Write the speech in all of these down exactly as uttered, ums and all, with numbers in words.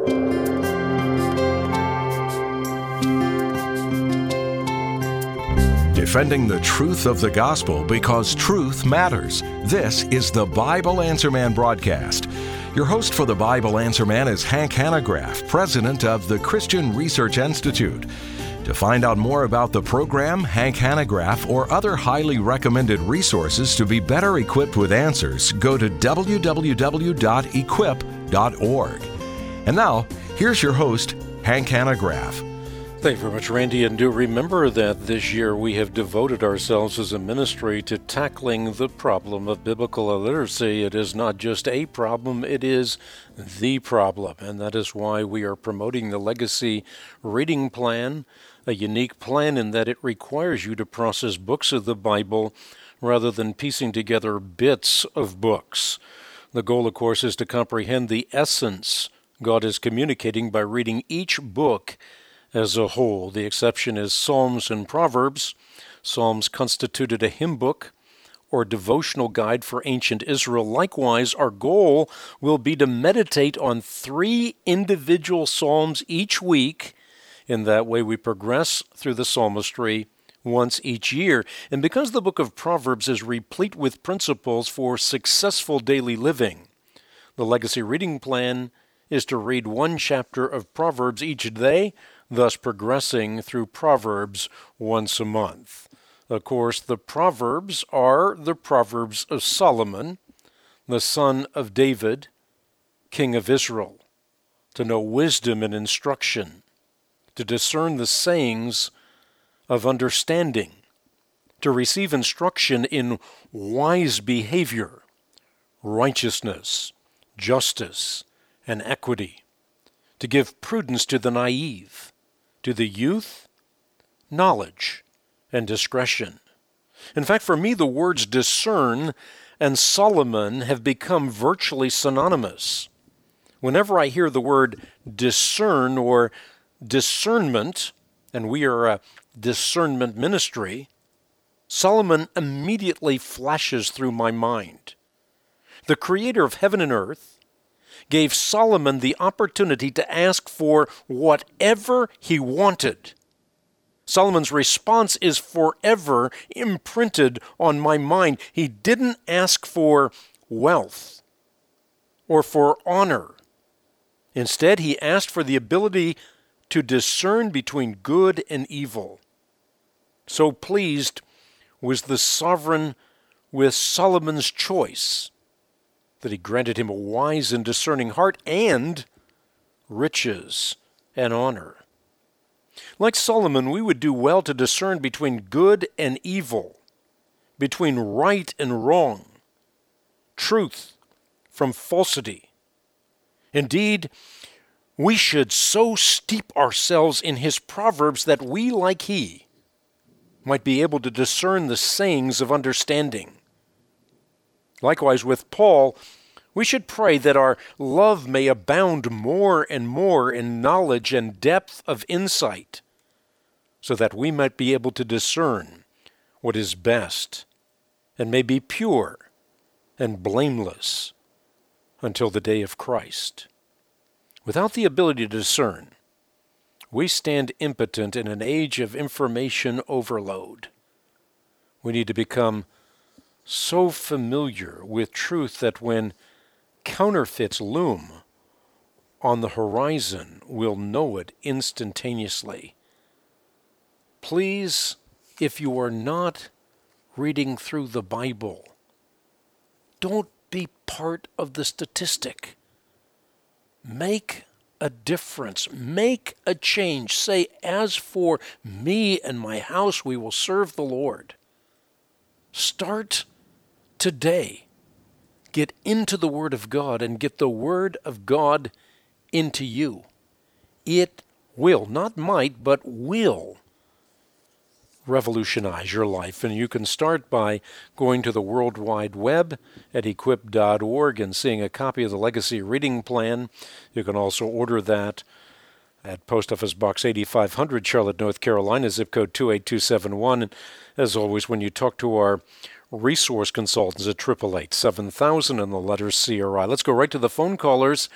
Defending the truth of the gospel because truth matters. This is the Bible Answer Man broadcast. Your host for the Bible Answer Man is Hank Hanegraaff, president of the Christian Research Institute. To find out more about the program, Hank Hanegraaff, or other highly recommended resources to be better equipped with answers, go to w w w dot equip dot org. And now, here's your host, Hank Hanegraaff. Thank you very much, Randy, and do remember that this year we have devoted ourselves as a ministry to tackling the problem of biblical illiteracy. It is not just a problem, it is the problem, and that is why we are promoting the Legacy Reading Plan, a unique plan in that it requires you to process books of the Bible rather than piecing together bits of books. The goal, of course, is to comprehend the essence God is communicating by reading each book as a whole. The exception is Psalms and Proverbs. Psalms constituted a hymn book or devotional guide for ancient Israel. Likewise, our goal will be to meditate on three individual psalms each week. In that way, we progress through the psalmistry once each year. And because the book of Proverbs is replete with principles for successful daily living, the Legacy Reading Plan is to read one chapter of Proverbs each day, thus progressing through Proverbs once a month. Of course, the Proverbs are the Proverbs of Solomon, the son of David, king of Israel, to know wisdom and instruction, to discern the sayings of understanding, to receive instruction in wise behavior, righteousness, justice, and equity, to give prudence to the naive, to the youth, knowledge, and discretion. In fact, for me, the words discern and Solomon have become virtually synonymous. Whenever I hear the word discern or discernment, and we are a discernment ministry, Solomon immediately flashes through my mind. The creator of heaven and earth gave Solomon the opportunity to ask for whatever he wanted. Solomon's response is forever imprinted on my mind. He didn't ask for wealth or for honor. Instead, he asked for the ability to discern between good and evil. So pleased was the sovereign with Solomon's choice that he granted him a wise and discerning heart and riches and honor. Like Solomon, we would do well to discern between good and evil, between right and wrong, truth from falsity. Indeed, we should so steep ourselves in his proverbs that we, like he, might be able to discern the sayings of understanding. Likewise, with Paul, we should pray that our love may abound more and more in knowledge and depth of insight, so that we might be able to discern what is best and may be pure and blameless until the day of Christ. Without the ability to discern, we stand impotent in an age of information overload. We need to become so familiar with truth that when counterfeits loom on the horizon, we'll know it instantaneously. Please, if you are not reading through the Bible, don't be part of the statistic. Make a difference. Make a change. Say, as for me and my house, we will serve the Lord. Start today. Get into the Word of God and get the Word of God into you. It will, not might, but will revolutionize your life. And you can start by going to the World Wide Web at equip dot org and seeing a copy of the Legacy Reading Plan. You can also order that at Post Office Box eighty-five hundred, Charlotte, North Carolina, zip code two eight two seven one. And as always, when you talk to our resource consultants at eight eight eight, seven thousand and the letter C R I. Let's go right to the phone callers.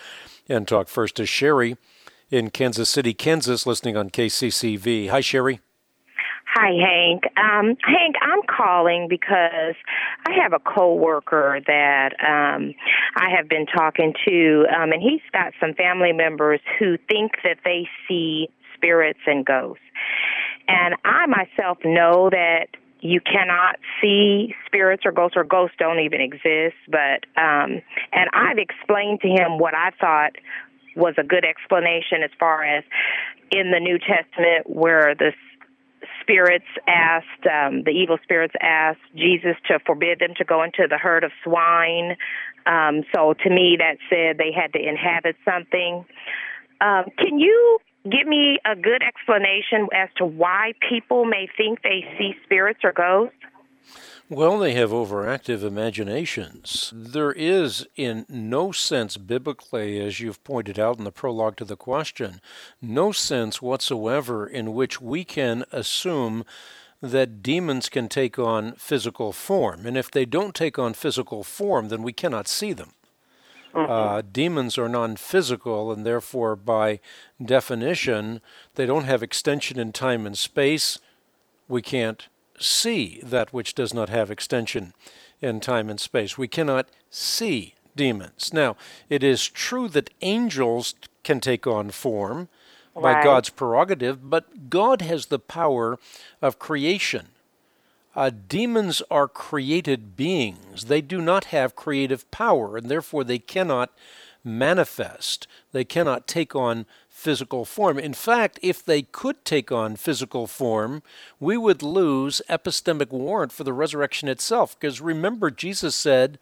and talk first to Sherry in Kansas City, Kansas, listening on K C C V. Hi, Sherry. Hi, Hank. Um, Hank, I'm calling because I have a coworker that um, I have been talking to, um, and he's got some family members who think that they see spirits and ghosts. And I myself know that you cannot see spirits or ghosts, or ghosts don't even exist. But um, and I've explained to him what I thought was a good explanation as far as in the New Testament where the spirits asked, um, the evil spirits asked Jesus to forbid them to go into the herd of swine. Um, so to me, that said they had to inhabit something. Um, can you give me a good explanation as to why people may think they see spirits or ghosts? Well, they have overactive imaginations. There is, in no sense biblically, as you've pointed out in the prologue to the question, no sense whatsoever in which we can assume that demons can take on physical form. And if they don't take on physical form, then we cannot see them. Mm-hmm. Uh, demons are non-physical, and therefore, by definition, they don't have extension in time and space. We can't see that which does not have extension in time and space. We cannot see demons. Now, it is true that angels can take on form by right. God's prerogative, but God has the power of creation. Uh, demons are created beings. They do not have creative power, and therefore they cannot manifest. They cannot take on physical form. In fact, if they could take on physical form, we would lose epistemic warrant for the resurrection itself. Because remember, Jesus said,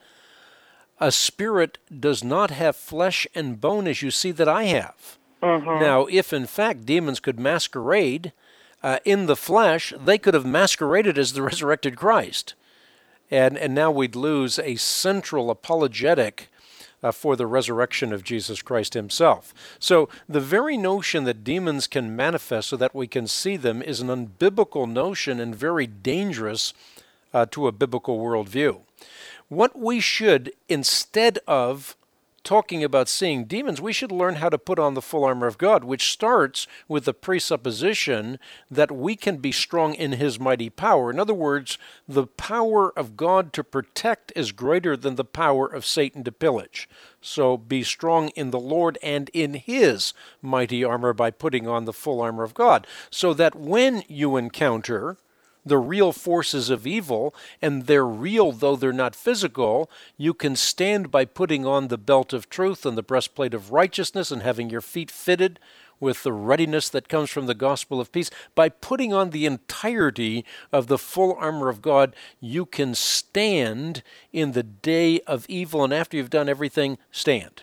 a spirit does not have flesh and bone as you see that I have. Mm-hmm. Now, if in fact demons could masquerade uh, in the flesh, they could have masqueraded as the resurrected Christ. And, and now we'd lose a central apologetic Uh, for the resurrection of Jesus Christ himself. So the very notion that demons can manifest so that we can see them is an unbiblical notion and very dangerous uh, to a biblical worldview. What we should, instead of talking about seeing demons, we should learn how to put on the full armor of God, which starts with the presupposition that we can be strong in his mighty power. In other words, the power of God to protect is greater than the power of Satan to pillage. So be strong in the Lord and in his mighty armor by putting on the full armor of God, so that when you encounter the real forces of evil, and they're real though they're not physical, you can stand by putting on the belt of truth and the breastplate of righteousness and having your feet fitted with the readiness that comes from the gospel of peace. By putting on the entirety of the full armor of God, you can stand in the day of evil, and after you've done everything, stand.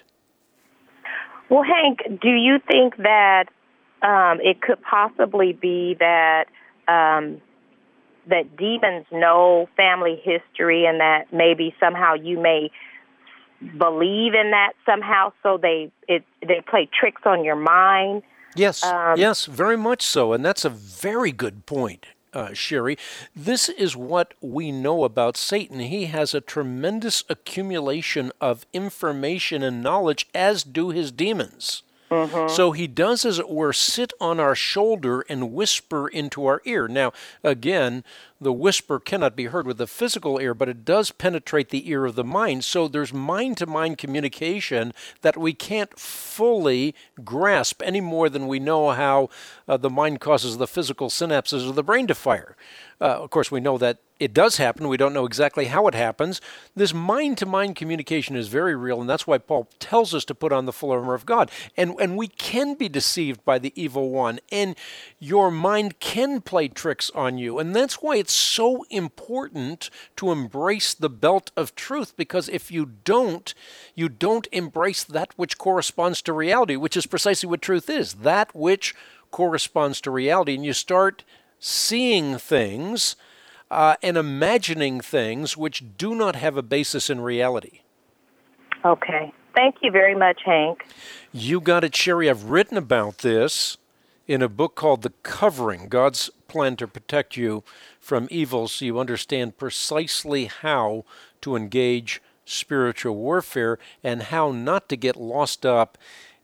Well, Hank, do you think that um, it could possibly be that um, that demons know family history, and that maybe somehow you may believe in that somehow, so they it they play tricks on your mind? Yes, um, yes, very much so, and that's a very good point, uh, Sherry. This is what we know about Satan. He has a tremendous accumulation of information and knowledge, as do his demons. Mm-hmm. So he does, as it were, sit on our shoulder and whisper into our ear. Now, again, the whisper cannot be heard with the physical ear, but it does penetrate the ear of the mind. So there's mind-to-mind communication that we can't fully grasp any more than we know how uh, the mind causes the physical synapses of the brain to fire. Uh, of course, we know that it does happen. We don't know exactly how it happens. This mind-to-mind communication is very real, and that's why Paul tells us to put on the full armor of God. And, and we can be deceived by the evil one, and your mind can play tricks on you. And that's why it's so important to embrace the belt of truth, because if you don't, you don't embrace that which corresponds to reality, which is precisely what truth is, that which corresponds to reality. And you start seeing things uh, and imagining things which do not have a basis in reality. Okay. Thank you very much, Hank. You got it, Sherry. I've written about this in a book called The Covering, God's Plan to Protect You from Evil, so you understand precisely how to engage spiritual warfare and how not to get lost up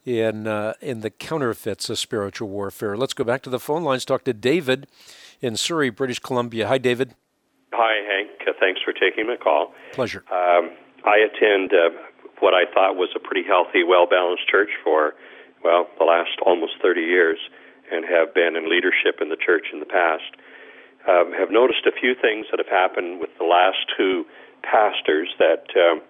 in uh, in the counterfeits of spiritual warfare. Let's go back to the phone lines, talk to David in Surrey, British Columbia. Hi, David. Hi, Hank. Uh, thanks for taking my call. Pleasure. Um, I attend uh, what I thought was a pretty healthy, well-balanced church for, well, the last almost thirty years, and have been in leadership in the church in the past. Um, have noticed a few things that have happened with the last two pastors that um,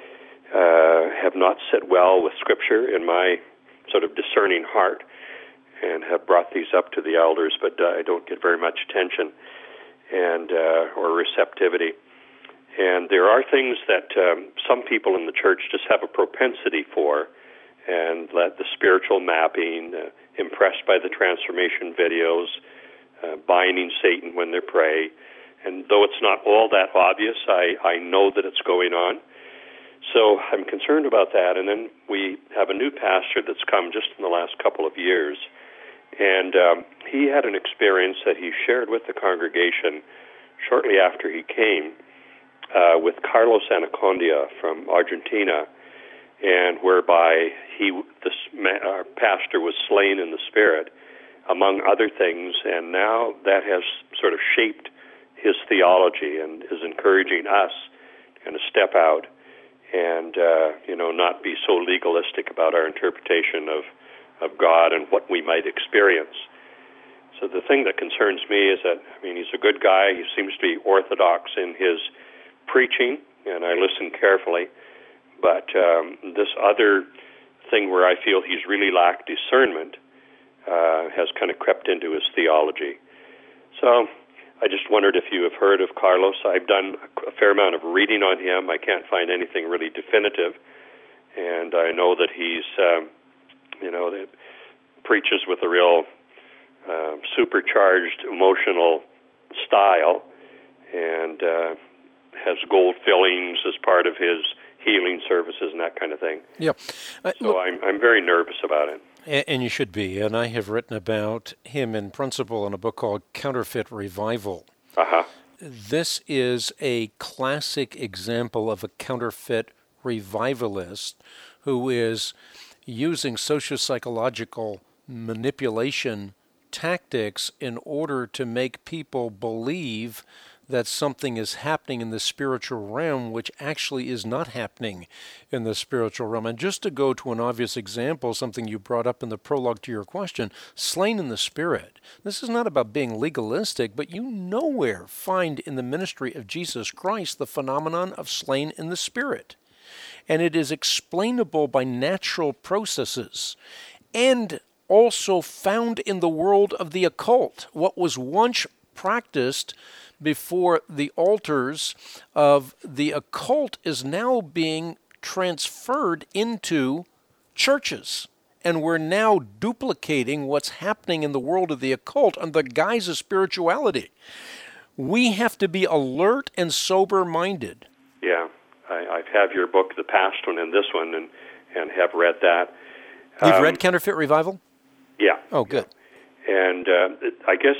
uh, have not sit well with Scripture in my sort of discerning heart, and have brought these up to the elders, but uh, I don't get very much attention and uh, or receptivity. And there are things that um, some people in the church just have a propensity for, and let the spiritual mapping, uh, impressed by the transformation videos, uh, binding Satan when they pray. And though it's not all that obvious, I, I know that it's going on. So I'm concerned about that. And then we have a new pastor that's come just in the last couple of years. And um, he had an experience that he shared with the congregation shortly after he came uh, with Carlos Anacondia from Argentina, and whereby he, this uh, pastor was slain in the spirit, among other things, and now that has sort of shaped his theology and is encouraging us to kind of step out and, uh, you know, not be so legalistic about our interpretation of of God and what we might experience. So the thing that concerns me is that, I mean, he's a good guy. He seems to be orthodox in his preaching, and I listen carefully. But um, this other thing where I feel he's really lacked discernment uh, has kind of crept into his theology. So I just wondered if you have heard of Carlos. I've done a fair amount of reading on him. I can't find anything really definitive. And I know that he's... Um, you know, that preaches with a real uh, supercharged emotional style, and uh, has gold fillings as part of his healing services and that kind of thing. Yeah. Uh, so look, I'm I'm very nervous about it. And, and you should be. And I have written about him in principle in a book called Counterfeit Revival. Uh-huh. This is a classic example of a counterfeit revivalist who is using socio-psychological manipulation tactics in order to make people believe that something is happening in the spiritual realm, which actually is not happening in the spiritual realm. And just to go to an obvious example, something you brought up in the prologue to your question, slain in the spirit. This is not about being legalistic, but you nowhere find in the ministry of Jesus Christ the phenomenon of slain in the spirit. And it is explainable by natural processes and also found in the world of the occult. What was once practiced before the altars of the occult is now being transferred into churches. And we're now duplicating what's happening in the world of the occult under the guise of spirituality. We have to be alert and sober-minded. Yeah. I, I have your book, the past one and this one, and, and have read that. You've um, read Counterfeit Revival? Yeah. Oh, good. And uh, I guess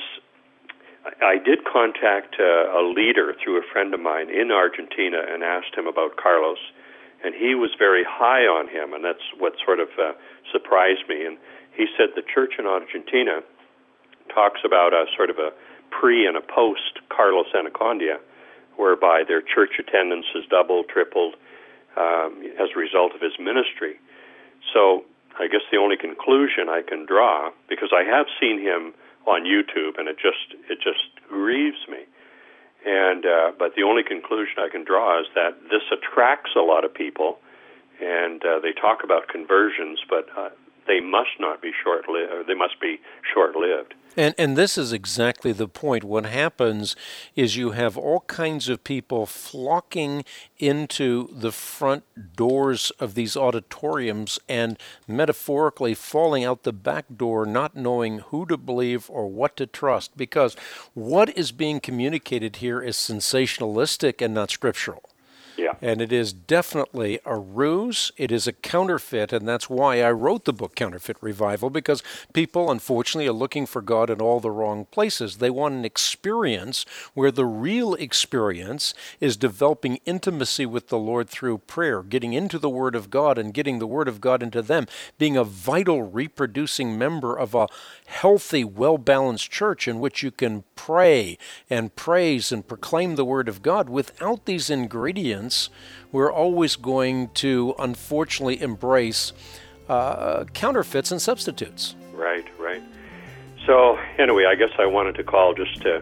I did contact uh, a leader through a friend of mine in Argentina and asked him about Carlos, and he was very high on him, and that's what sort of uh, surprised me. And he said the church in Argentina talks about a sort of a pre and a post Carlos Anacondia, whereby their church attendance has doubled, tripled um, as a result of his ministry. So I guess the only conclusion I can draw, because I have seen him on YouTube, and it just it just grieves me. And uh, but the only conclusion I can draw is that this attracts a lot of people, and uh, they talk about conversions, but uh, they must not be short-lived, or they must be short-lived. And and this is exactly the point. What happens is you have all kinds of people flocking into the front doors of these auditoriums and metaphorically falling out the back door, not knowing who to believe or what to trust, because what is being communicated here is sensationalistic and not scriptural. Yeah. And it is definitely a ruse. It is a counterfeit, and that's why I wrote the book Counterfeit Revival, because people, unfortunately, are looking for God in all the wrong places. They want an experience where the real experience is developing intimacy with the Lord through prayer, getting into the Word of God and getting the Word of God into them, being a vital, reproducing member of a healthy, well-balanced church in which you can pray and praise and proclaim the Word of God. Without these ingredients, we're always going to, unfortunately, embrace uh, counterfeits and substitutes. Right, right. So, anyway, I guess I wanted to call just to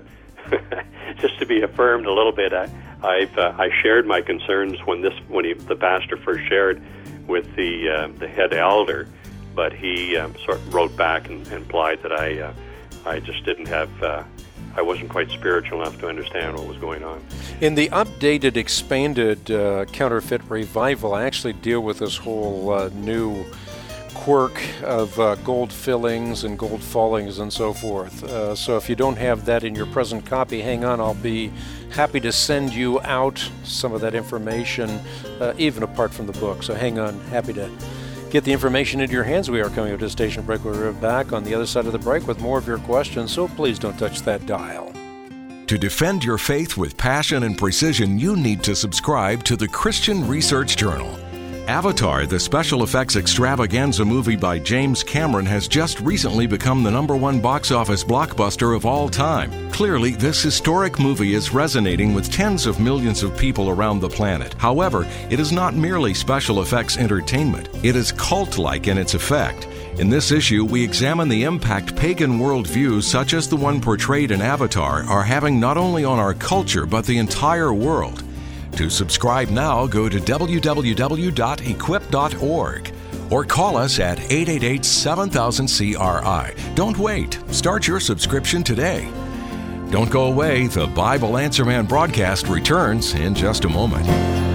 just to be affirmed a little bit. I, I've uh, I shared my concerns when this when he, the pastor first shared with the uh, the head elder, but he um, sort of wrote back and, and implied that I uh, I just didn't have. Uh, I wasn't quite spiritual enough to understand what was going on. In the updated, expanded uh, Counterfeit Revival, I actually deal with this whole uh, new quirk of uh, gold fillings and gold fallings and so forth. Uh, so if you don't have that in your present copy, hang on. I'll be happy to send you out some of that information, uh, even apart from the book. So hang on. Happy to get the information into your hands. We are coming up to a station break. We're back on the other side of the break with more of your questions, so please don't touch that dial. To defend your faith with passion and precision, you need to subscribe to the Christian Research Journal. Avatar, the special effects extravaganza movie by James Cameron, has just recently become the number one box office blockbuster of all time. Clearly, this historic movie is resonating with tens of millions of people around the planet. However, it is not merely special effects entertainment. It is cult-like in its effect. In this issue, we examine the impact pagan worldviews such as the one portrayed in Avatar are having not only on our culture, but the entire world. To subscribe now, go to w w w dot equip dot org or call us at eight eight eight, seven thousand, C R I. Don't wait. Start your subscription today. Don't go away. The Bible Answer Man broadcast returns in just a moment.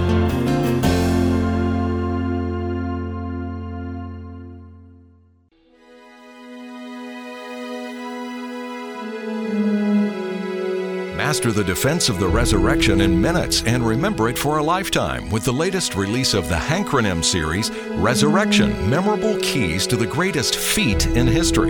Master the defense of the resurrection in minutes and remember it for a lifetime with the latest release of the Hankronym series, Resurrection, Memorable Keys to the Greatest Feat in History.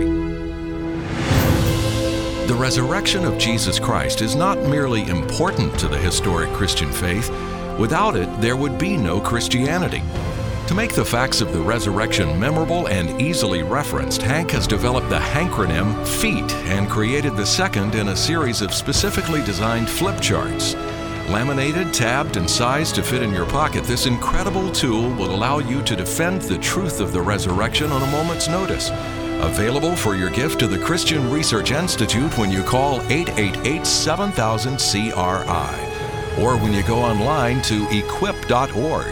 The resurrection of Jesus Christ is not merely important to the historic Christian faith. Without it, there would be no Christianity. To make the facts of the resurrection memorable and easily referenced, Hank has developed the Hankronym Feat and created the second in a series of specifically designed flip charts. Laminated, tabbed, and sized to fit in your pocket, this incredible tool will allow you to defend the truth of the resurrection on a moment's notice. Available for your gift to the Christian Research Institute when you call eight eight eight, seven thousand, C R I or when you go online to equip dot org.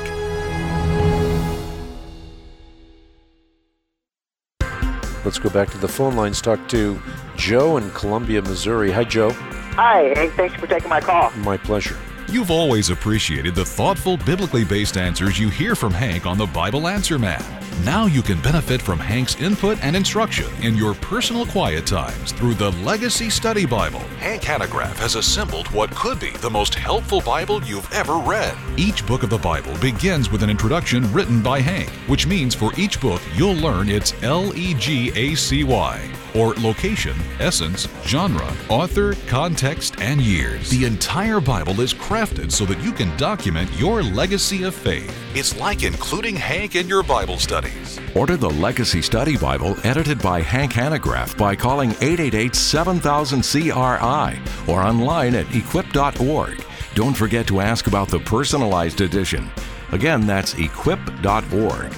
Let's go back to the phone lines, talk to Joe in Columbia, Missouri. Hi, Joe. Hi, hey, thanks for taking my call. My pleasure. You've always appreciated the thoughtful, biblically based answers you hear from Hank on the Bible Answer Man. Now you can benefit from Hank's input and instruction in your personal quiet times through the Legacy Study Bible. Hank Hanegraaff has assembled what could be the most helpful Bible you've ever read. Each book of the Bible begins with an introduction written by Hank, which means for each book you'll learn its L E G A C Y, or location, essence, genre, author, context, and years. The entire Bible is crafted so that you can document your legacy of faith. It's like including Hank in your Bible studies. Order the Legacy Study Bible edited by Hank Hanegraaff by calling eight eight eight, seven thousand, C R I or online at equip dot org. Don't forget to ask about the personalized edition. Again, that's equip dot org.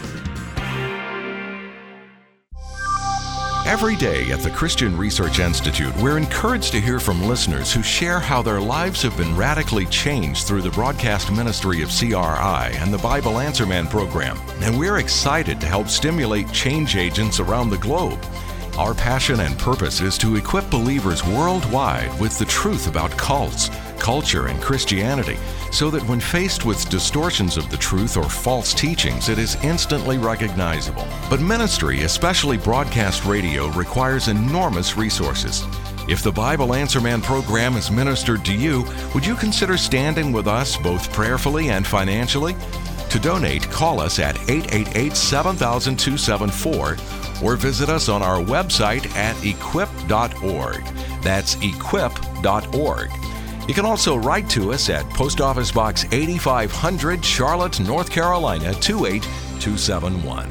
Every day at the Christian Research Institute, we're encouraged to hear from listeners who share how their lives have been radically changed through the broadcast ministry of C R I and the Bible Answer Man program. And we're excited to help stimulate change agents around the globe. Our passion and purpose is to equip believers worldwide with the truth about cults, culture, and Christianity, so that when faced with distortions of the truth or false teachings, it is instantly recognizable. But ministry, especially broadcast radio, requires enormous resources. If the Bible Answer Man program is ministered to you, would you consider standing with us both prayerfully and financially? To donate, call us at eight eight eight, seven thousand, two seven four or visit us on our website at equip dot org. That's equip dot org. You can also write to us at Post Office Box eighty-five hundred, Charlotte, North Carolina, two eight two seven one.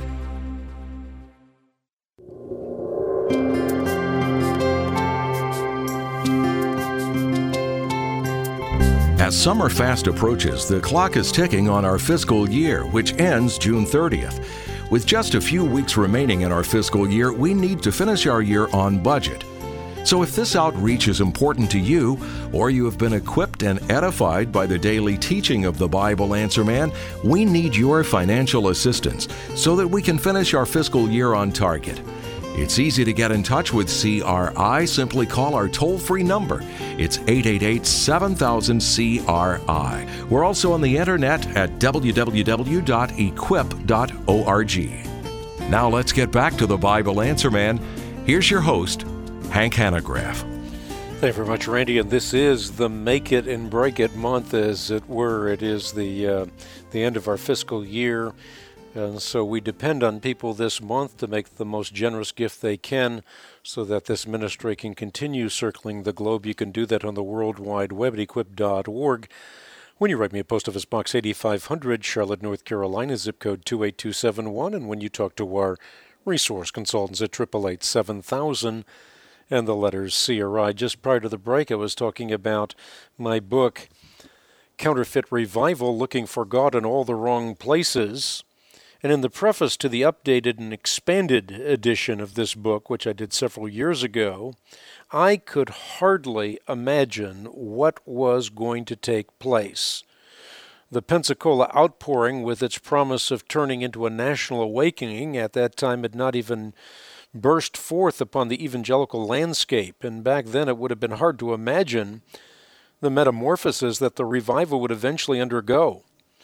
As summer fast approaches, the clock is ticking on our fiscal year, which ends June thirtieth. With just a few weeks remaining in our fiscal year, we need to finish our year on budget. So if this outreach is important to you, or you have been equipped and edified by the daily teaching of the Bible Answer Man, we need your financial assistance so that we can finish our fiscal year on target. It's easy to get in touch with C R I. Simply call our toll-free number. It's eight eight eight, seven thousand, C R I. We're also on the internet at w w w dot equip dot org. Now let's get back to the Bible Answer Man. Here's your host, Hank Hanegraaff. Thank you very much, Randy. And this is the Make It and Break It month, as it were. It is the uh, the end of our fiscal year. And so we depend on people this month to make the most generous gift they can so that this ministry can continue circling the globe. You can do that on the World Wide Web at equip dot org. When you write me at Post Office Box eighty-five hundred, Charlotte, North Carolina, zip code two eight two seven one. And when you talk to our resource consultants at eight eight eight, seven thousand and the letters C R I. Just prior to the break, I was talking about my book, Counterfeit Revival, Looking for God in All the Wrong Places. And in the preface to the updated and expanded edition of this book, which I did several years ago, I could hardly imagine what was going to take place. The Pensacola outpouring, with its promise of turning into a national awakening, at that time had not even burst forth upon the evangelical landscape, and back then it would have been hard to imagine the metamorphosis that the revival would eventually undergo.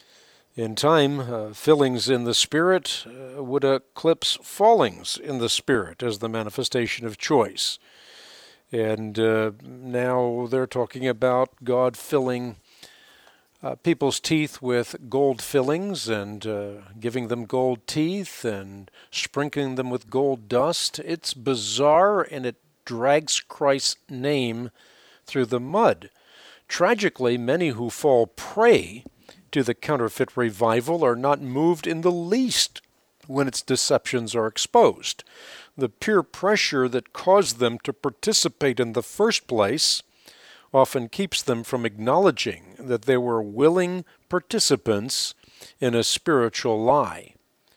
In time, uh, fillings in the Spirit uh, would eclipse fallings in the Spirit as the manifestation of choice. And uh, now they're talking about God filling uh, people's teeth with gold fillings and uh, giving them gold teeth and sprinkling them with gold dust. It's bizarre, and it drags Christ's name through the mud. Tragically, many who fall prey to the counterfeit revival are not moved in the least when its deceptions are exposed. The peer pressure that caused them to participate in the first place often keeps them from acknowledging that they were willing participants in a spiritual lie.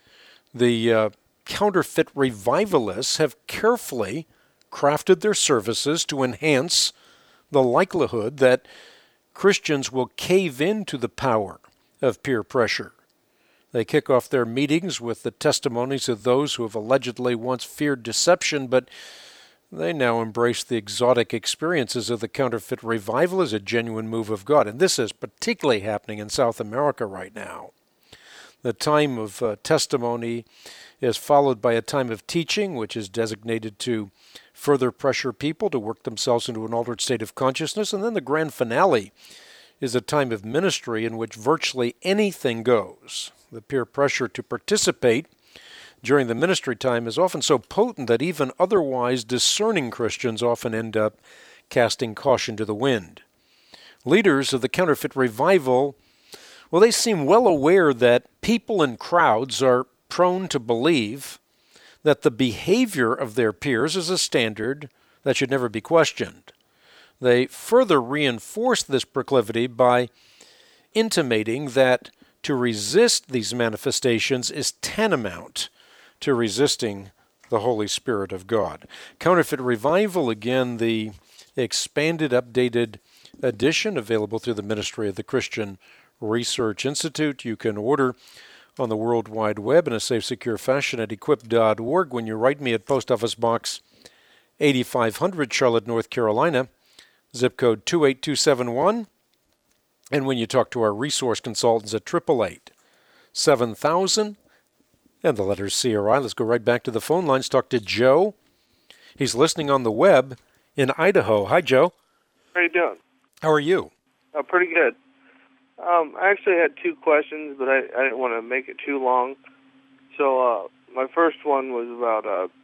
The uh, counterfeit revivalists have carefully crafted their services to enhance the likelihood that Christians will cave into the power of peer pressure. They kick off their meetings with the testimonies of those who have allegedly once feared deception, but they now embrace the exotic experiences of the counterfeit revival as a genuine move of God. And this is particularly happening in South America right now. The time of uh, testimony is followed by a time of teaching, which is designated to further pressure people to work themselves into an altered state of consciousness. And then the grand finale is a time of ministry in which virtually anything goes. The peer pressure to participate during the ministry time is often so potent that even otherwise discerning Christians often end up casting caution to the wind. Leaders of the counterfeit revival, well, they seem well aware that people in crowds are prone to believe that the behavior of their peers is a standard that should never be questioned. They further reinforce this proclivity by intimating that to resist these manifestations is tantamount to resisting the Holy Spirit of God. Counterfeit Revival, again, the expanded, updated edition available through the Ministry of the Christian Research Institute. You can order on the World Wide Web in a safe, secure fashion at equip dot org. When you write me at Post Office Box eighty-five hundred, Charlotte, North Carolina, zip code two eight two seven one. And when you talk to our resource consultants at eight eight eight, seven thousand and the letters C R I. Let's go right back to the phone lines. Talk to Joe. He's listening on the web in Idaho. Hi, Joe. How you doing? How are you? Uh, pretty good. Um, I actually had two questions, but I, I didn't want to make it too long. So uh, my first one was about,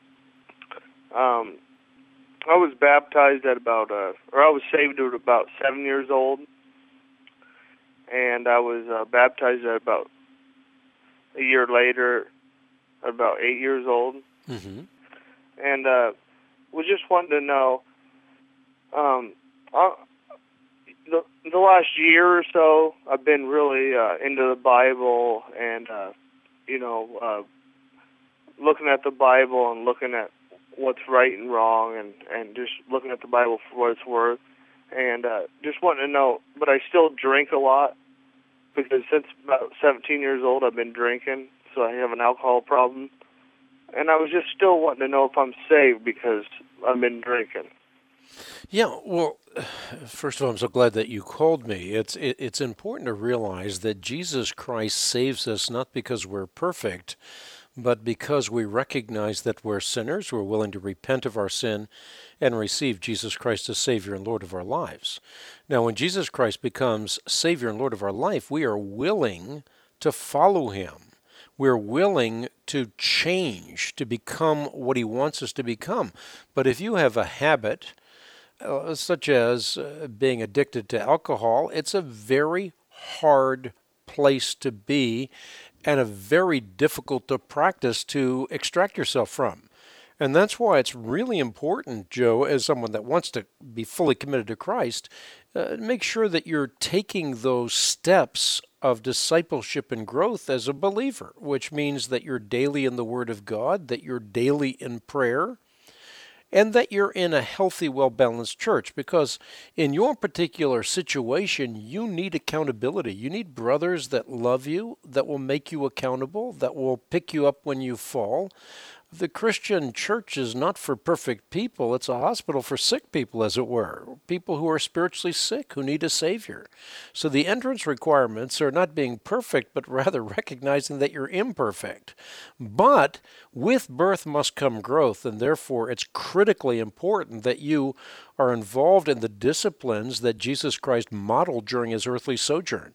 uh, um, I was baptized at about, uh, or I was saved at about seven years old, and I was uh, baptized at about a year later, at about eight years old. Mm-hmm. And uh, was just wanting to know, um, uh, the the last year or so, I've been really uh, into the Bible and, uh, you know, uh, looking at the Bible and looking at what's right and wrong and, and just looking at the Bible for what it's worth. And uh, just wanting to know, but I still drink a lot because since about seventeen years old, I've been drinking, so I have an alcohol problem. And I was just still wanting to know if I'm saved because I've been drinking. Yeah, well, first of all, I'm so glad that you called me. It's it, it's important to realize that Jesus Christ saves us not because we're perfect, but because we recognize that we're sinners, we're willing to repent of our sin and receive Jesus Christ as Savior and Lord of our lives. Now, when Jesus Christ becomes Savior and Lord of our life, we are willing to follow Him. We're willing to change, to become what He wants us to become. But if you have a habit, uh, such as uh, being addicted to alcohol, it's a very hard place to be and a very difficult to practice to extract yourself from. And that's why it's really important, Joe, as someone that wants to be fully committed to Christ, uh, make sure that you're taking those steps of discipleship and growth as a believer, which means that you're daily in the Word of God, that you're daily in prayer, and that you're in a healthy, well-balanced church. Because in your particular situation, you need accountability. You need brothers that love you, that will make you accountable, that will pick you up when you fall. The Christian church is not for perfect people. It's a hospital for sick people, as it were, people who are spiritually sick, who need a Savior. So the entrance requirements are not being perfect, but rather recognizing that you're imperfect. But with birth must come growth, and therefore it's critically important that you are involved in the disciplines that Jesus Christ modeled during His earthly sojourn.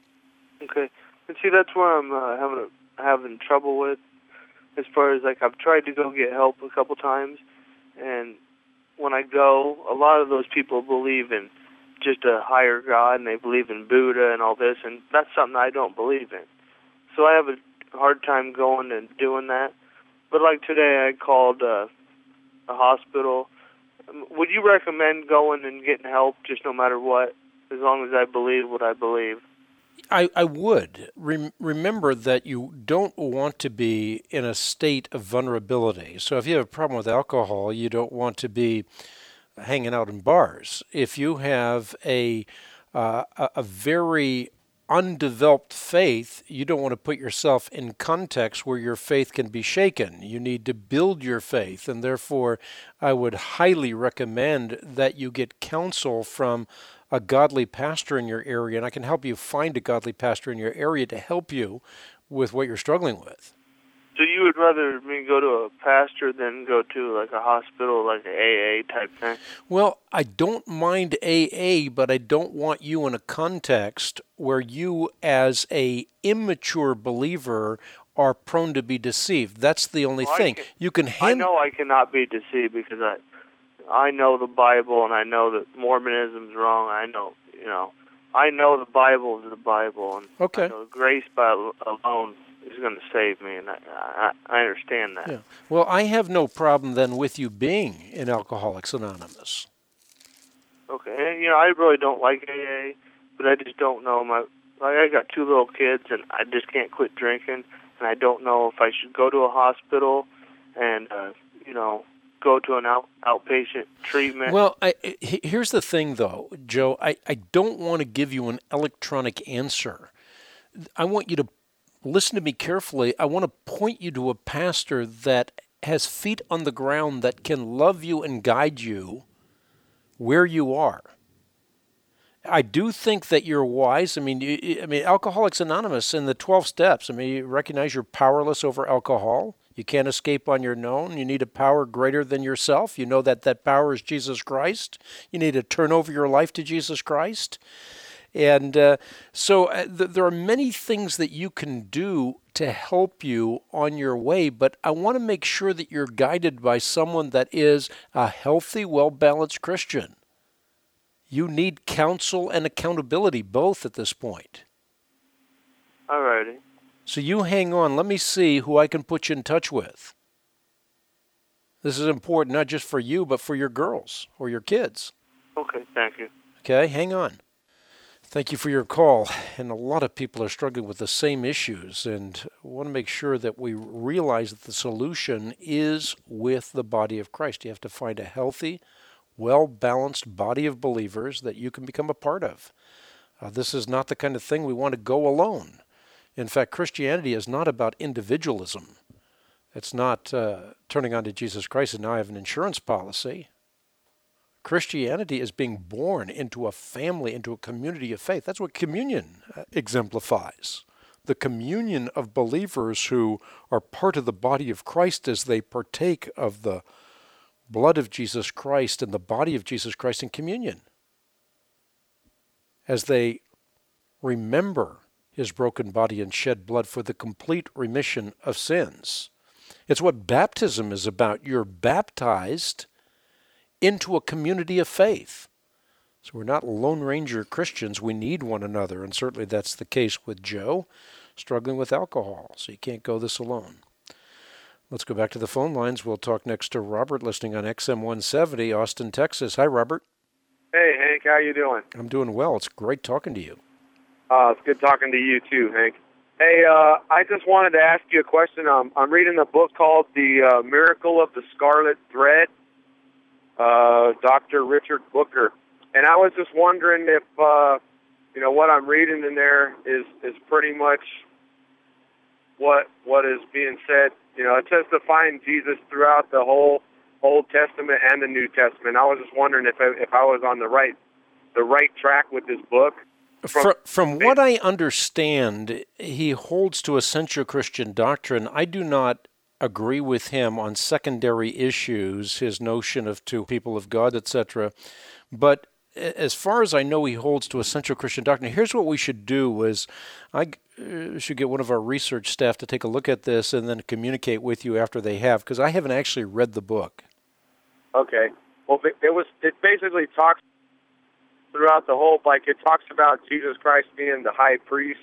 Okay. And see, that's where I'm uh, having, a, having trouble with. As far as, like, I've tried to go get help a couple times, and when I go, a lot of those people believe in just a higher God, and they believe in Buddha and all this, and that's something I don't believe in. So I have a hard time going and doing that. But, like, today I called uh, a hospital. Would you recommend going and getting help just no matter what, as long as I believe what I believe? I, I would. Rem- remember that you don't want to be in a state of vulnerability. So if you have a problem with alcohol, you don't want to be hanging out in bars. If you have a uh, a, a very undeveloped faith, you don't want to put yourself in context where your faith can be shaken. You need to build your faith, and therefore I would highly recommend that you get counsel from a godly pastor in your area, and I can help you find a godly pastor in your area to help you with what you're struggling with. So you would rather me go to a pastor than go to like a hospital, like an A A type thing? Well, I don't mind A A, but I don't want you in a context where you as a immature believer are prone to be deceived. That's the only well, thing. Can, you can hand- I know I cannot be deceived because I I know the Bible, and I know that Mormonism's wrong. I know, you know, I know the Bible is the Bible, and okay. I know grace by alone is going to save me, and I, I, I understand that. Yeah. Well, I have no problem then with you being in Alcoholics Anonymous. Okay, and, you know, I really don't like A A, but I just don't know. My, like, I got two little kids, and I just can't quit drinking, and I don't know if I should go to a hospital and, uh, you know, go to an out, outpatient treatment. Well, I, here's the thing, though, Joe. I, I don't want to give you an electronic answer. I want you to listen to me carefully. I want to point you to a pastor that has feet on the ground that can love you and guide you where you are. I do think that you're wise. I mean, you, I mean, Alcoholics Anonymous in the twelve steps. I mean, you recognize you're powerless over alcohol. You can't escape on your own. You need a power greater than yourself. You know that that power is Jesus Christ. You need to turn over your life to Jesus Christ. And uh, so uh, th- there are many things that you can do to help you on your way, but I want to make sure that you're guided by someone that is a healthy, well-balanced Christian. You need counsel and accountability, both at this point. All righty. So you hang on. Let me see who I can put you in touch with. This is important, not just for you, but for your girls or your kids. Okay, thank you. Okay, hang on. Thank you for your call. And a lot of people are struggling with the same issues, and I want to make sure that we realize that the solution is with the body of Christ. You have to find a healthy, well-balanced body of believers that you can become a part of. Uh, this is not the kind of thing we want to go alone. In fact, Christianity is not about individualism. It's not uh, turning on to Jesus Christ and now I have an insurance policy. Christianity is being born into a family, into a community of faith. That's what communion exemplifies. The communion of believers who are part of the body of Christ as they partake of the blood of Jesus Christ and the body of Jesus Christ in communion. As they remember his broken body and shed blood for the complete remission of sins. It's what baptism is about. You're baptized into a community of faith. So we're not Lone Ranger Christians. We need one another, and certainly that's the case with Joe, struggling with alcohol, so you can't go this alone. Let's go back to the phone lines. We'll talk next to Robert, listening on X M one seventy, Austin, Texas. Hi, Robert. Hey, Hank. How you doing? I'm doing well. It's great talking to you. Uh, it's good talking to you, too, Hank. Hey, uh, I just wanted to ask you a question. Um, I'm reading a book called The uh, Miracle of the Scarlet Thread, uh, Doctor Richard Booker. And I was just wondering if, uh, you know, what I'm reading in there is, is pretty much what what is being said. You know, it says to find Jesus throughout the whole Old Testament and the New Testament. I was just wondering if I, if I was on the right the right track with this book. From, from, from what I understand, he holds to essential Christian doctrine. I do not agree with him on secondary issues, his notion of two people of God, et cetera. But as far as I know, he holds to essential Christian doctrine. Here's what we should do is I should get one of our research staff to take a look at this and then communicate with you after they have, because I haven't actually read the book. Okay. Well, it was it basically talks throughout the whole, like it talks about Jesus Christ being the high priest,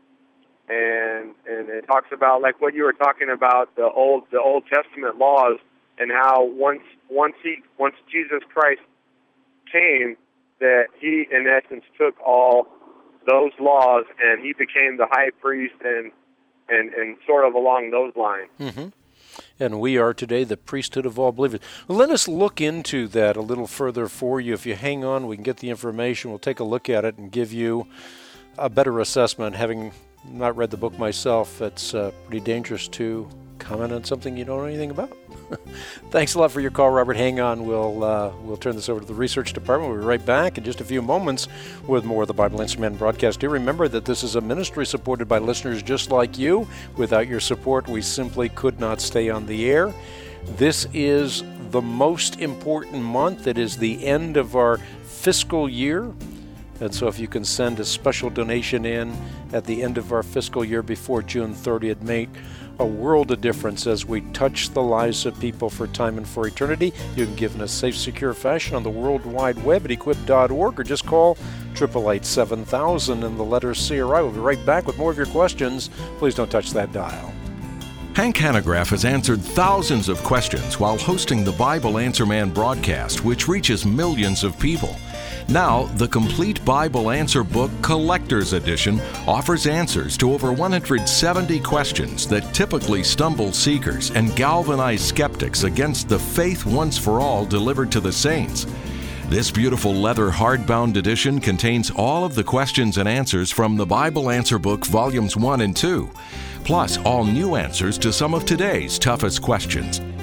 and and it talks about like what you were talking about, the old the Old Testament laws, and how once once he once Jesus Christ came, that he in essence took all those laws and he became the high priest, and and, and sort of along those lines. Mm-hmm. And we are today the priesthood of all believers. Well, let us look into that a little further for you. If you hang on, we can get the information. We'll take a look at it and give you a better assessment. Having not read the book myself, it's uh, pretty dangerous to comment on something you don't know anything about. Thanks a lot for your call, Robert. Hang on. We'll uh, we'll turn this over to the research department. We'll be right back in just a few moments with more of the Bible Answer Man broadcast. Do remember that this is a ministry supported by listeners just like you. Without your support, we simply could not stay on the air. This is the most important month. It is the end of our fiscal year. And so if you can send a special donation in at the end of our fiscal year before June thirtieth, make a world of difference as we touch the lives of people for time and for eternity. You can give in a safe, secure fashion on the World Wide Web at equip dot org, or just call eight eight eight, seven thousand and the letter C R I. We'll be right back with more of your questions. Please don't touch that dial. Hank Hanegraaff has answered thousands of questions while hosting the Bible Answer Man broadcast, which reaches millions of people. Now, the Complete Bible Answer Book Collector's Edition offers answers to over one hundred seventy questions that typically stumble seekers and galvanize skeptics against the faith once for all delivered to the saints. This beautiful leather hardbound edition contains all of the questions and answers from the Bible Answer Book Volumes one and two, plus all new answers to some of today's toughest questions.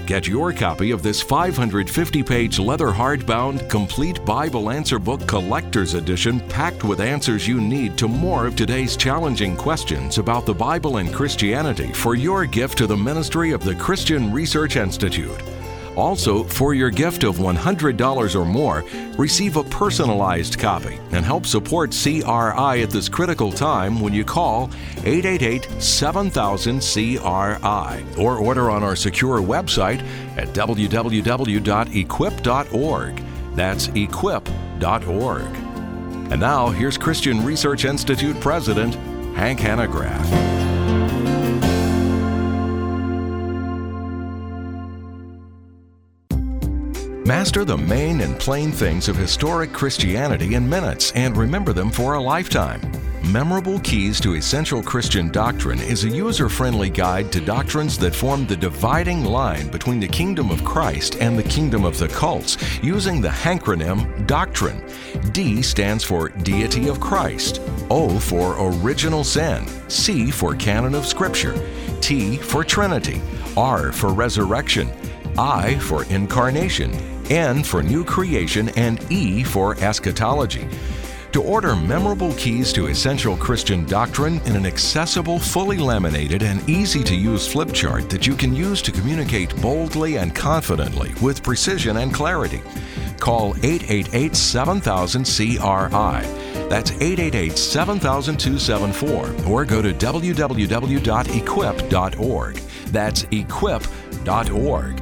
Get your copy of this five hundred fifty page leather hardbound complete Bible answer book collector's edition packed with answers you need to more of today's challenging questions about the Bible and Christianity for your gift to the ministry of the Christian Research Institute. Also, for your gift of one hundred dollars or more, receive a personalized copy and help support C R I at this critical time when you call eight eight eight, seven thousand, C R I or order on our secure website at w w w dot equip dot org. That's equip dot org. And now, here's Christian Research Institute President Hank Hanegraaff. Master the main and plain things of historic Christianity in minutes and remember them for a lifetime. Memorable Keys to Essential Christian Doctrine is a user-friendly guide to doctrines that form the dividing line between the kingdom of Christ and the kingdom of the cults, using the hankronym Doctrine. D stands for Deity of Christ, O for Original Sin, C for Canon of Scripture, T for Trinity, R for Resurrection, I for Incarnation, N for New Creation, and E for Eschatology. To order Memorable Keys to Essential Christian Doctrine in an accessible, fully laminated, and easy-to-use flip chart that you can use to communicate boldly and confidently with precision and clarity, call eight eight eight, seven thousand, C R I. That's eight eight eight, seven thousand, two seven four, or go to w w w dot equip dot org. That's equip dot org.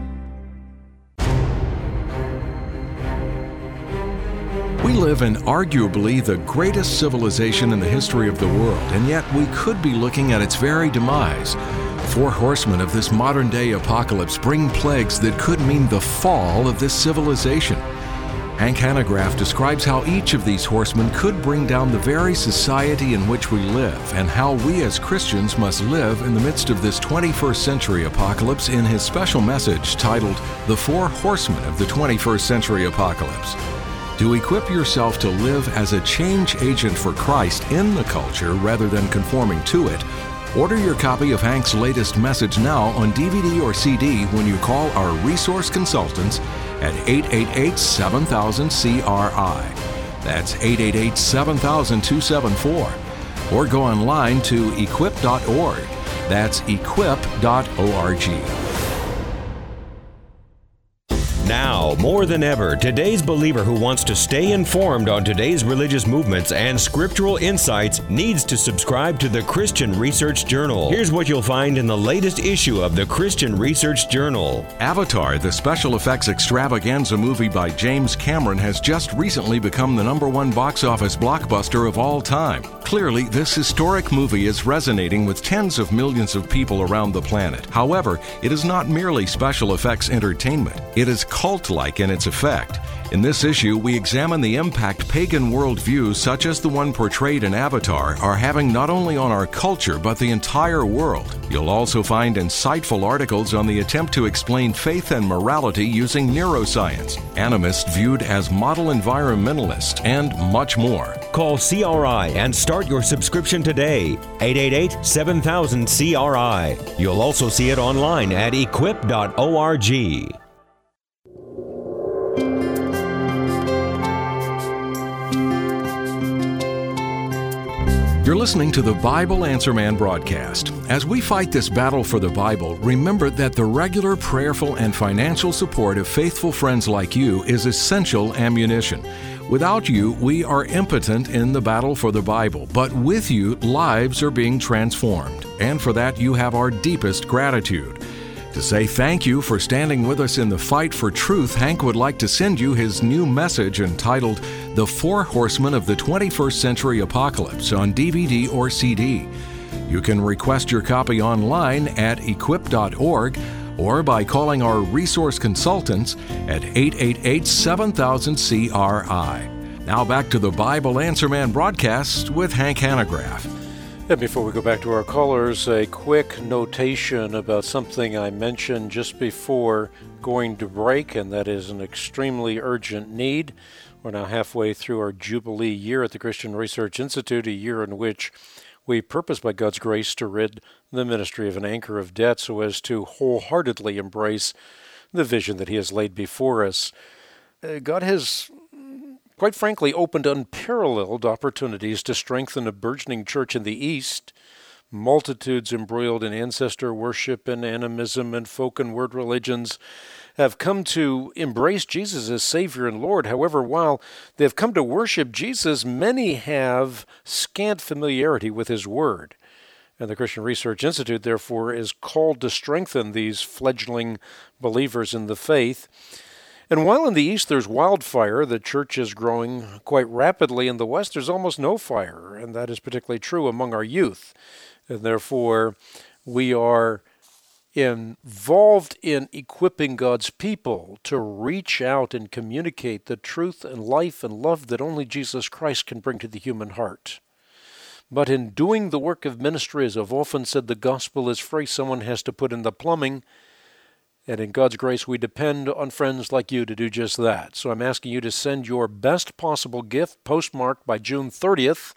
We live in arguably the greatest civilization in the history of the world, and yet we could be looking at its very demise. Four horsemen of this modern-day apocalypse bring plagues that could mean the fall of this civilization. Hank Hanegraaff describes how each of these horsemen could bring down the very society in which we live, and how we as Christians must live in the midst of this twenty-first century apocalypse in his special message titled, The Four Horsemen of the twenty-first Century Apocalypse. To equip yourself to live as a change agent for Christ in the culture rather than conforming to it, order your copy of Hank's latest message now on D V D or C D when you call our resource consultants at eight eight eight, seven thousand, C R I. That's eight eight eight, seven thousand, two seven four. Or go online to equip dot org. That's equip dot org. Now, more than ever, today's believer who wants to stay informed on today's religious movements and scriptural insights needs to subscribe to the Christian Research Journal. Here's what you'll find in the latest issue of the Christian Research Journal. Avatar, the special effects extravaganza movie by James Cameron, has just recently become the number one box office blockbuster of all time. Clearly, this historic movie is resonating with tens of millions of people around the planet. However, it is not merely special effects entertainment. It is cult-like in its effect. In this issue, we examine the impact pagan worldviews such as the one portrayed in Avatar are having not only on our culture but the entire world. You'll also find insightful articles on the attempt to explain faith and morality using neuroscience, animists viewed as model environmentalists, and much more. Call C R I and start your subscription today. eight eight eight, seven thousand, C R I. You'll also see it online at equip dot org. You're listening to the Bible Answer Man broadcast. As we fight this battle for the Bible, remember that the regular prayerful and financial support of faithful friends like you is essential ammunition. Without you, we are impotent in the battle for the Bible, but with you, lives are being transformed. And for that, you have our deepest gratitude. To say thank you for standing with us in the fight for truth, Hank would like to send you his new message entitled The Four Horsemen of the twenty-first Century Apocalypse on D V D or C D. You can request your copy online at equip dot org or by calling our resource consultants at eight eight eight, seven thousand, C R I. Now back to the Bible Answer Man broadcast with Hank Hanegraaff. And before we go back to our callers, a quick notation about something I mentioned just before going to break, and that is an extremely urgent need. We're now halfway through our Jubilee year at the Christian Research Institute, a year in which we purpose by God's grace to rid the ministry of an anchor of debt so as to wholeheartedly embrace the vision that he has laid before us. Uh, God has, quite frankly, opened unparalleled opportunities to strengthen a burgeoning church in the East. Multitudes embroiled in ancestor worship and animism and folk and word religions have come to embrace Jesus as Savior and Lord. However, while they have come to worship Jesus, many have scant familiarity with His Word. And the Christian Research Institute, therefore, is called to strengthen these fledgling believers in the faith. And while in the East there's wildfire, the church is growing quite rapidly. In the West, there's almost no fire, and that is particularly true among our youth. And therefore, we are involved in equipping God's people to reach out and communicate the truth and life and love that only Jesus Christ can bring to the human heart. But in doing the work of ministry, as I've often said, the gospel is free. Someone has to put in the plumbing. And in God's grace, we depend on friends like you to do just that. So I'm asking you to send your best possible gift, postmarked by June thirtieth.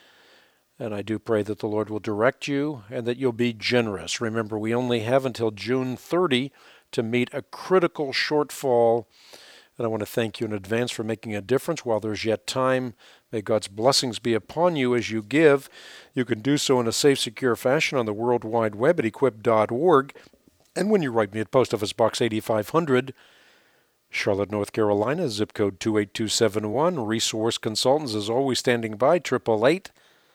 And I do pray that the Lord will direct you and that you'll be generous. Remember, we only have until June thirtieth to meet a critical shortfall. And I want to thank you in advance for making a difference while there's yet time. May God's blessings be upon you as you give. You can do so in a safe, secure fashion on the World Wide Web at equip dot org. And when you write me at Post Office Box eighty-five hundred, Charlotte, North Carolina, zip code two eight two seven one. Resource Consultants is always standing by, eight eight eight,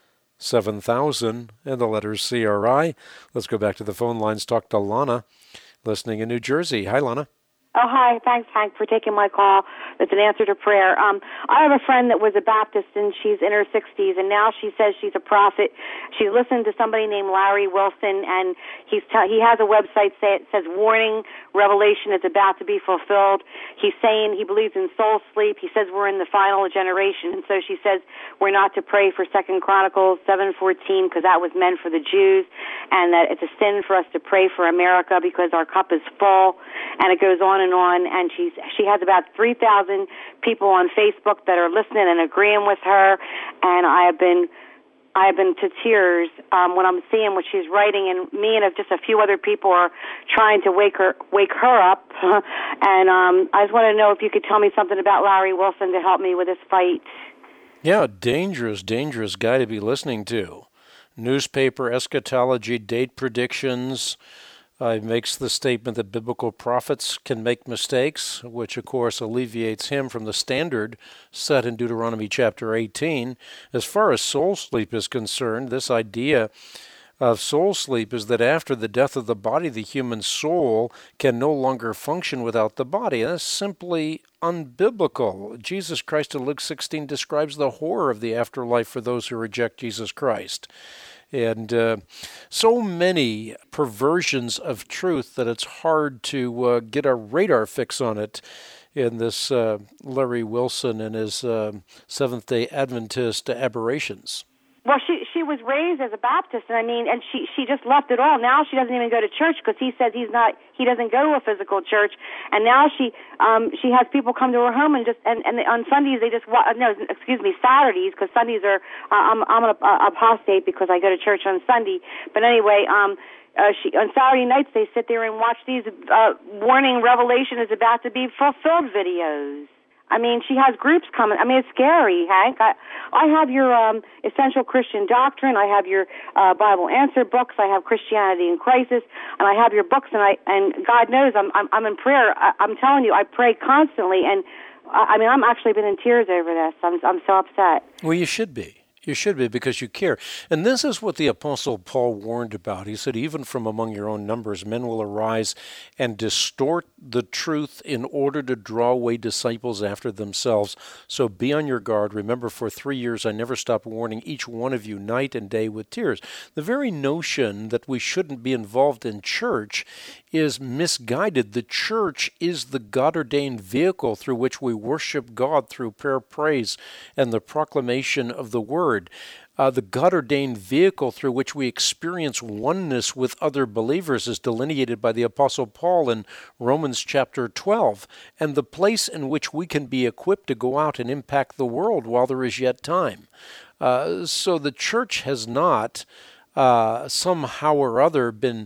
seven thousand, and the letters C R I. Let's go back to the phone lines, talk to Lana, listening in New Jersey. Hi, Lana. Oh, hi. Thanks, Hank, for taking my call. It's an answer to prayer. Um, I have a friend that was a Baptist, and she's in her sixties, and now she says she's a prophet. She's listened to somebody named Larry Wilson, and he's t- he has a website say it says, Warning, Revelation is about to be fulfilled. He's saying he believes in soul sleep. He says we're in the final generation, and so she says we're not to pray for Second Chronicles seven fourteen because that was meant for the Jews, and that it's a sin for us to pray for America because our cup is full, and it goes on and on, and she's she has about three thousand people on Facebook that are listening and agreeing with her, and I have been I have been to tears um, when I'm seeing what she's writing, and me and just a few other people are trying to wake her wake her up, and um, I just want to know if you could tell me something about Larry Wilson to help me with this fight. Yeah, dangerous, dangerous guy to be listening to. Newspaper eschatology, date predictions. Uh, he makes the statement that biblical prophets can make mistakes, which, of course, alleviates him from the standard set in Deuteronomy chapter eighteen. As far as soul sleep is concerned, this idea of soul sleep is that after the death of the body, the human soul can no longer function without the body. That's simply unbiblical. Jesus Christ in Luke sixteen describes the horror of the afterlife for those who reject Jesus Christ. And uh, so many perversions of truth that it's hard to uh, get a radar fix on it in this uh, Larry Wilson and his uh, Seventh-day Adventist aberrations. Well, she she was raised as a Baptist, and I mean, and she she just left it all. Now she doesn't even go to church because he says he's not he doesn't go to a physical church. And now she um she has people come to her home and just and and on Sundays they just no excuse me Saturdays because Sundays are uh, I'm I'm an uh, apostate because I go to church on Sunday. But anyway, um. Uh, she, on Saturday nights, they sit there and watch these uh, warning Revelation is about to be fulfilled videos. I mean, she has groups coming. I mean, it's scary, Hank. I, I have your um, Essential Christian Doctrine. I have your uh, Bible Answer books. I have Christianity in Crisis, and I have your books. And I and God knows, I'm I'm, I'm in prayer. I, I'm telling you, I pray constantly. And I, I mean, I'm actually been in tears over this. I'm I'm so upset. Well, you should be. You should be, because you care. And this is what the Apostle Paul warned about. He said, even from among your own numbers, men will arise and distort the truth in order to draw away disciples after themselves. So be on your guard. Remember, for three years, I never stopped warning each one of you night and day with tears. The very notion that we shouldn't be involved in church is misguided. The church is the God-ordained vehicle through which we worship God through prayer, praise, and the proclamation of the Word. Uh, the God-ordained vehicle through which we experience oneness with other believers is delineated by the Apostle Paul in Romans chapter twelve, and the place in which we can be equipped to go out and impact the world while there is yet time. Uh, so the church has not uh, somehow or other been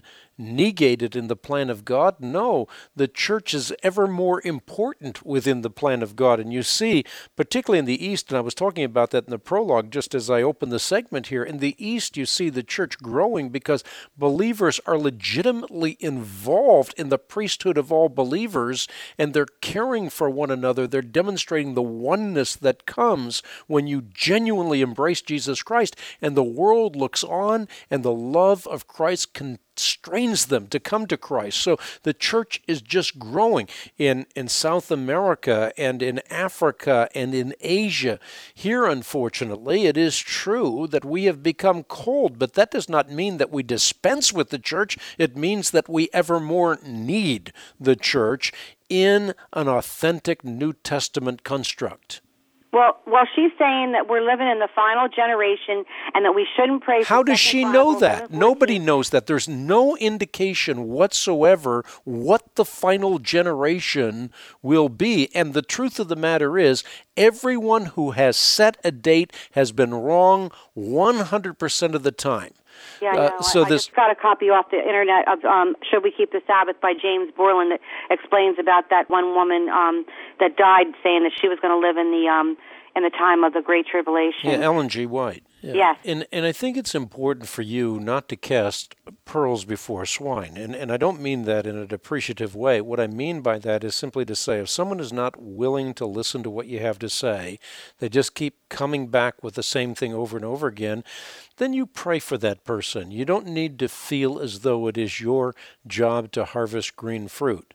negated in the plan of God. No, the church is ever more important within the plan of God. And you see, particularly in the East, and I was talking about that in the prologue just as I opened the segment here, in the East you see the church growing because believers are legitimately involved in the priesthood of all believers, and they're caring for one another. They're demonstrating the oneness that comes when you genuinely embrace Jesus Christ, and the world looks on, and the love of Christ constrains them to come to Christ. So the church is just growing in, in South America and in Africa and in Asia. Here, unfortunately, it is true that we have become cold, but that does not mean that we dispense with the church. It means that we ever more need the church in an authentic New Testament construct. Well, well, she's saying that we're living in the final generation and that we shouldn't pray for How does she know that? Nobody knows that. There's no indication whatsoever what the final generation will be. And the truth of the matter is, everyone who has set a date has been wrong one hundred percent of the time. Yeah, I know. Uh, so I, this, I just got a copy off the internet of um, Should We Keep the Sabbath by James Borland that explains about that one woman um, that died saying that she was going to live in the um, in the time of the Great Tribulation. Yeah, Ellen G. White. Yeah. Yes. And and I think it's important for you not to cast pearls before swine. And, and I don't mean that in a depreciative way. What I mean by that is simply to say if someone is not willing to listen to what you have to say, they just keep coming back with the same thing over and over again, then you pray for that person. You don't need to feel as though it is your job to harvest green fruit.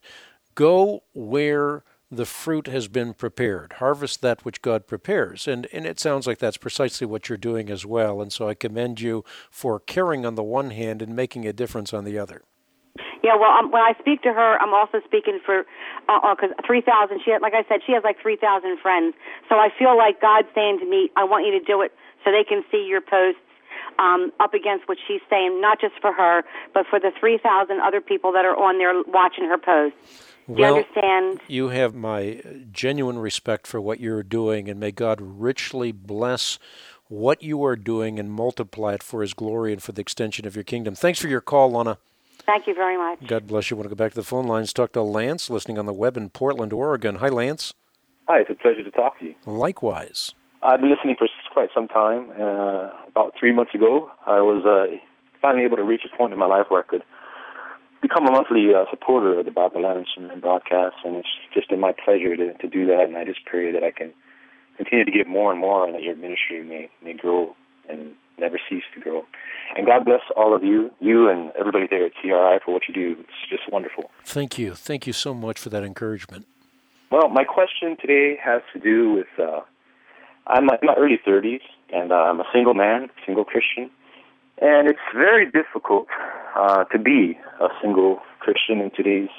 Go where the fruit has been prepared. Harvest that which God prepares. And and it sounds like that's precisely what you're doing as well. And so I commend you for caring on the one hand and making a difference on the other. Yeah, well, um, when I speak to her, I'm also speaking for, because uh, uh, three thousand, she had, like I said, she has like three thousand friends. So I feel like God's saying to me, I want you to do it so they can see your posts um, up against what she's saying, not just for her, but for the three thousand other people that are on there watching her posts. Do well, you understand? You have my genuine respect for what you're doing, and may God richly bless what you are doing and multiply it for His glory and for the extension of your kingdom. Thanks for your call, Lana. Thank you very much. God bless you. I want to go back to the phone lines. Talk to Lance, listening on the web in Portland, Oregon. Hi, Lance. Hi, it's a pleasure to talk to you. Likewise. I've been listening for quite some time. Uh, about three months ago, I was uh, finally able to reach a point in my life where I could become a monthly uh, supporter of the Bible Answerman broadcast, and it's just been my pleasure to, to do that, and I just pray that I can continue to give more and more, and that your ministry may, may grow and never cease to grow. And God bless all of you, you and everybody there at C R I for what you do. It's just wonderful. Thank you. Thank you so much for that encouragement. Well, my question today has to do with, uh, I'm in my early thirties, and uh, I'm a single man, single Christian, and it's very difficult uh, to be a single Christian in today's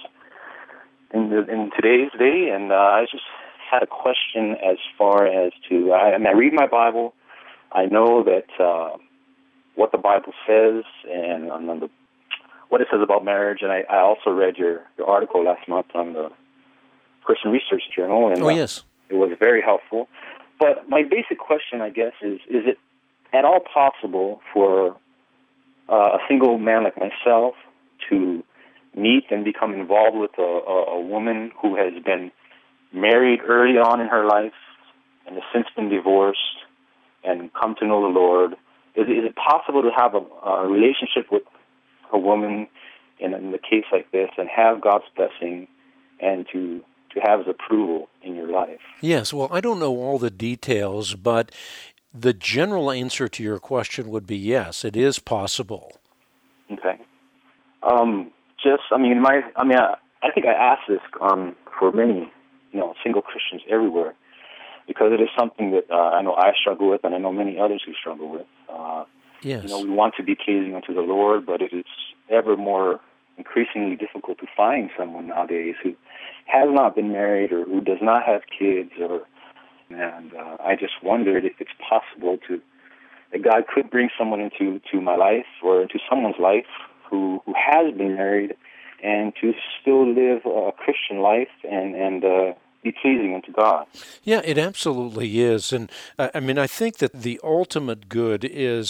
in, the, in today's day. And uh, I just had a question as far as to I, I, mean, I read my Bible. I know that uh, what the Bible says and on the, what it says about marriage. And I, I also read your, your article last month on the Christian Research Journal. And, oh yes, uh, it was very helpful. But my basic question, I guess, is: is it at all possible for Uh, a single man like myself to meet and become involved with a, a, a woman who has been married early on in her life and has since been divorced and come to know the Lord? Is, is it possible to have a, a relationship with a woman in, in a case like this and have God's blessing and to to have His approval in your life? Yes, well, I don't know all the details, but the general answer to your question would be yes, it is possible. Okay. Um, just, I mean, my, I mean, I, I think I ask this um, for many, you know, single Christians everywhere, because it is something that uh, I know I struggle with, and I know many others who struggle with. Uh, yes. You know, we want to be pleasing unto the Lord, but it is ever more increasingly difficult to find someone nowadays who has not been married or who does not have kids or. And uh, I just wondered if it's possible to that God could bring someone into to my life or into someone's life who, who has been married and to still live a Christian life and, and uh, be pleasing unto God. Yeah, it absolutely is. And uh, I mean, I think that the ultimate good is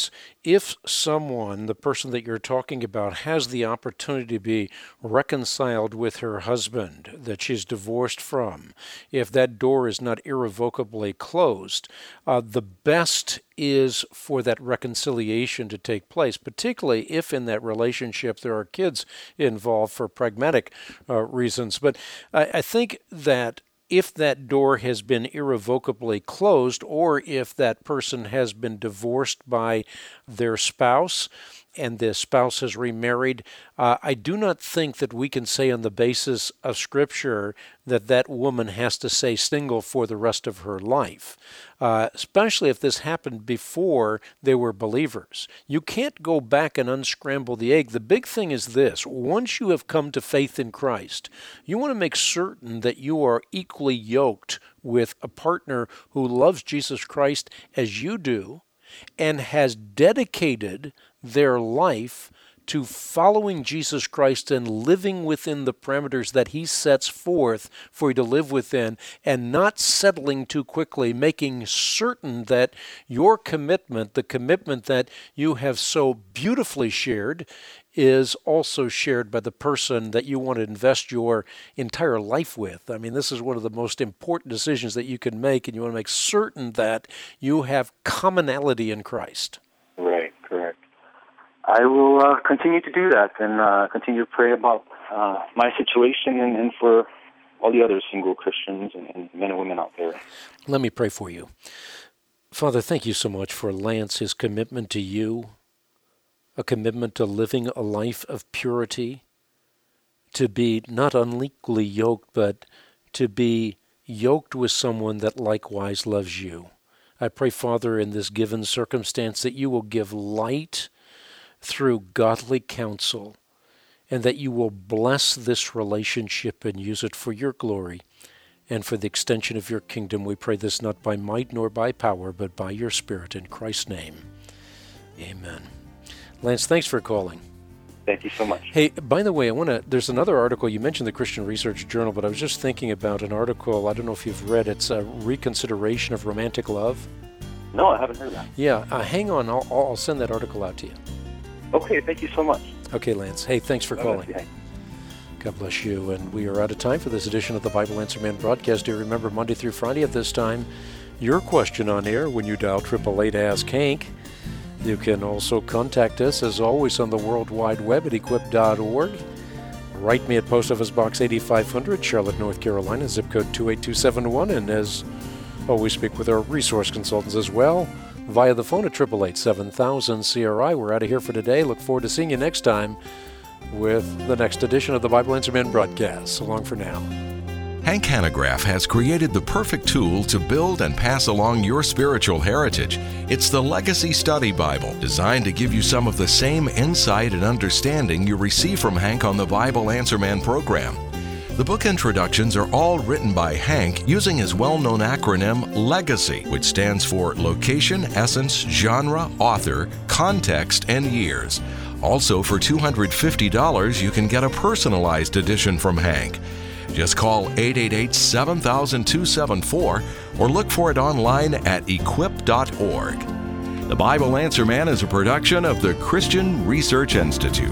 if someone, the person that you're talking about, has the opportunity to be reconciled with her husband that she's divorced from, if that door is not irrevocably closed, uh, the best is for that reconciliation to take place, particularly if in that relationship there are kids involved for pragmatic uh, reasons. But I, I think that if that door has been irrevocably closed, or if that person has been divorced by their spouse and the spouse has remarried, uh, I do not think that we can say on the basis of Scripture that that woman has to stay single for the rest of her life, uh, especially if this happened before they were believers. You can't go back and unscramble the egg. The big thing is this: once you have come to faith in Christ, you want to make certain that you are equally yoked with a partner who loves Jesus Christ as you do and has dedicated their life to following Jesus Christ and living within the parameters that he sets forth for you to live within, and not settling too quickly, making certain that your commitment, the commitment that you have so beautifully shared, is also shared by the person that you want to invest your entire life with. I mean, this is one of the most important decisions that you can make, and you want to make certain that you have commonality in Christ. Right, correct. I will uh, continue to do that and uh, continue to pray about uh, my situation and, and for all the other single Christians and, and men and women out there. Let me pray for you. Father, thank you so much for Lance, his commitment to you, a commitment to living a life of purity, to be not unequally yoked, but to be yoked with someone that likewise loves you. I pray, Father, in this given circumstance, that you will give light through godly counsel, and that you will bless this relationship and use it for your glory and for the extension of your kingdom. We pray this not by might nor by power, but by your Spirit, in Christ's name. Amen. Lance, thanks for calling. Thank you so much. Hey, by the way, I want to, there's another article, you mentioned the Christian Research Journal, but I was just thinking about an article, I don't know if you've read, it's a reconsideration of romantic love. No, I haven't heard that. Yeah, uh, hang on, I'll, I'll send that article out to you. Okay, thank you so much. Okay, Lance. Hey, thanks for calling. God bless you. And we are out of time for this edition of the Bible Answer Man broadcast. Do remember, Monday through Friday at this time, your question on air when you dial eight eight eight ask Hank. You can also contact us, as always, on the World Wide Web at equip dot org. Write me at Post Office Box eighty-five hundred, Charlotte, North Carolina, zip code two eight two seven one. And as always, speak with our resource consultants as well via the phone at eight eight eight, seven thousand, C R I. We're out of here for today. Look forward to seeing you next time with the next edition of the Bible Answer Man broadcast. So long for now. Hank Hanegraaff has created the perfect tool to build and pass along your spiritual heritage. It's the Legacy Study Bible, designed to give you some of the same insight and understanding you receive from Hank on the Bible Answer Man program. The book introductions are all written by Hank using his well-known acronym LEGACY, which stands for Location, Essence, Genre, Author, Context, and Years. Also, for two hundred fifty dollars, you can get a personalized edition from Hank. Just call eight eight eight, seven thousand, two seven four or look for it online at equip dot org. The Bible Answer Man is a production of the Christian Research Institute.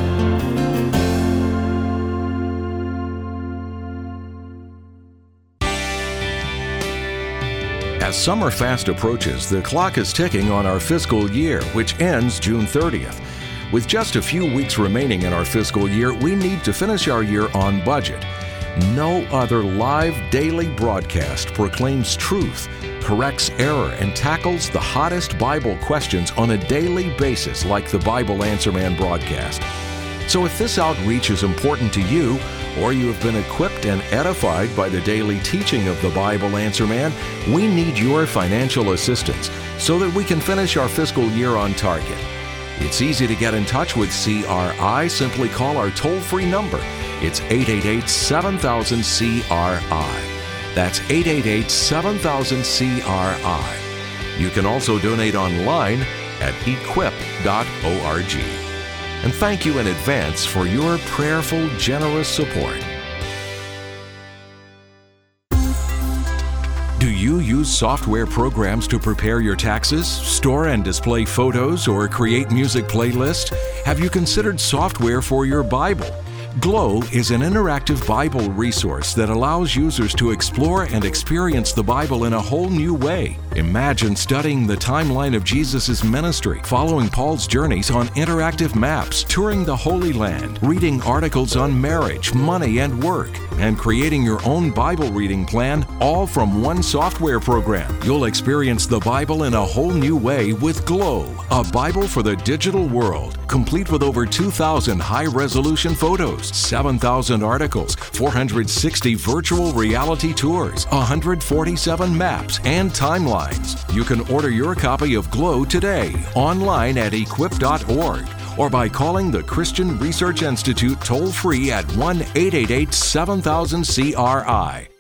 As summer fast approaches, the clock is ticking on our fiscal year, which ends June thirtieth. With just a few weeks remaining in our fiscal year, we need to finish our year on budget. No other live daily broadcast proclaims truth, corrects error, and tackles the hottest Bible questions on a daily basis like the Bible Answer Man broadcast. So if this outreach is important to you, or you have been equipped and edified by the daily teaching of the Bible Answer Man, we need your financial assistance so that we can finish our fiscal year on target. It's easy to get in touch with C R I. Simply call our toll-free number. It's eight eight eight, seven thousand, C R I. That's eight eight eight, seven thousand, C R I. You can also donate online at equip dot org. And thank you in advance for your prayerful, generous support. Do Do you use software programs to prepare your taxes, store and display photos, or create music playlists? Have you considered software for your Bible? Glow is an interactive Bible resource that allows users to explore and experience the Bible in a whole new way. Imagine studying the timeline of Jesus' ministry, following Paul's journeys on interactive maps, touring the Holy Land, reading articles on marriage, money, and work, and creating your own Bible reading plan, all from one software program. You'll experience the Bible in a whole new way with Glow, a Bible for the digital world, complete with over two thousand high-resolution photos, seven thousand articles, four hundred sixty virtual reality tours, one hundred forty-seven maps, and timelines. You can order your copy of Glow today online at equip dot org or by calling the Christian Research Institute toll-free at one eight eight eight seven thousand C R I.